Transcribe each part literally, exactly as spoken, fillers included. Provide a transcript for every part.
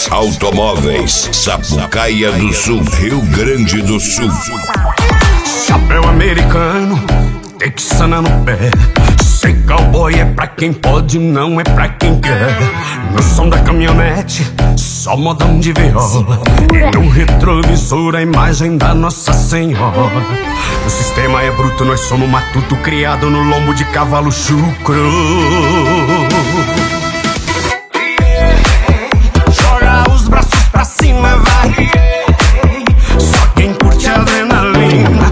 Ferraz Automóveis, Sapucaia do Sul, Rio Grande do Sul. Chapéu americano, texana no pé. Ser cowboy é pra quem pode, não é pra quem quer. No som da caminhonete, só modão de viola. E no retrovisor a imagem da Nossa Senhora. O sistema é bruto, nós somos matuto, criado no lombo de cavalo chucro. Joga os braços pra cima, vai. Só quem curte adrenalina.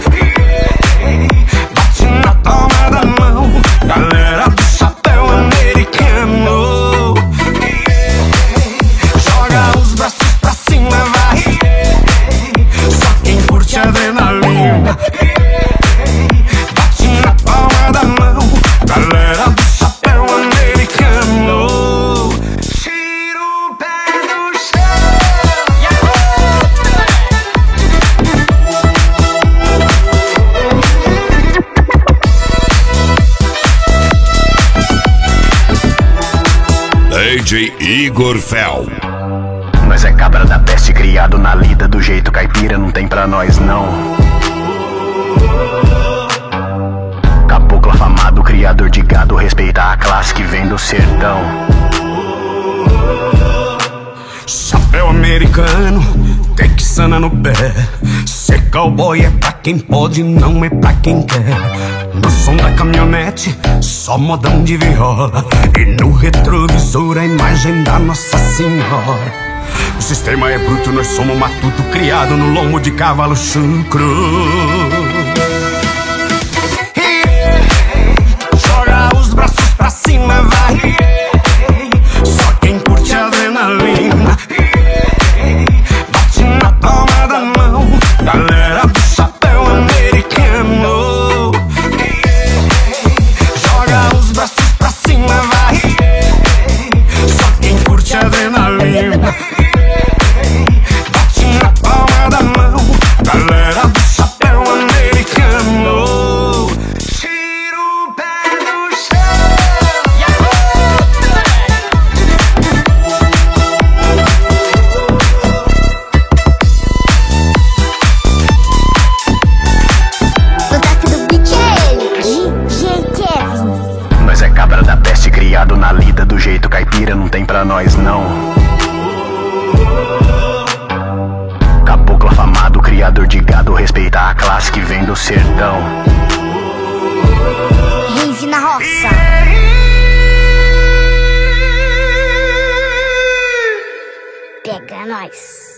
Bate na palma da mão, galera do chapéu americano. Joga os braços pra cima, vai. Só quem curte adrenalina. Bate na palma da mão, galera do chapéu americano. Tira o pé do chão. D J Igor Fel. Nós é cabra da peste, criado na lida do jeito caipira, não tem pra nós não. Caboclo afamado, criador de gado, respeita a classe que vem do sertão. Chapéu americano, texana no pé. Ser cowboy é pra quem pode, não é pra quem quer. No som da caminhonete, só modão de viola. E no retrovisor a imagem da Nossa Senhora. O sistema é bruto, nós somos matuto, criado no lombo de cavalo chucro. Joga os braços pra cima, vai. Só quem curte adrenalina. Bate na palma da mão, galera do chapéu americano. Joga os braços pra cima, vai. Só quem curte adrenalina. Bate na palma da mão, galera do chapéu americano. Tira o pé do chão. O toque do beat é ele, D J Kevin. Nós é cabra da peste, criado na lida do jeito caipira, não tem pra nós não. Caboclo afamado, criador de gado, respeita a classe que vem do sertão. Rave na roça. Pega nós.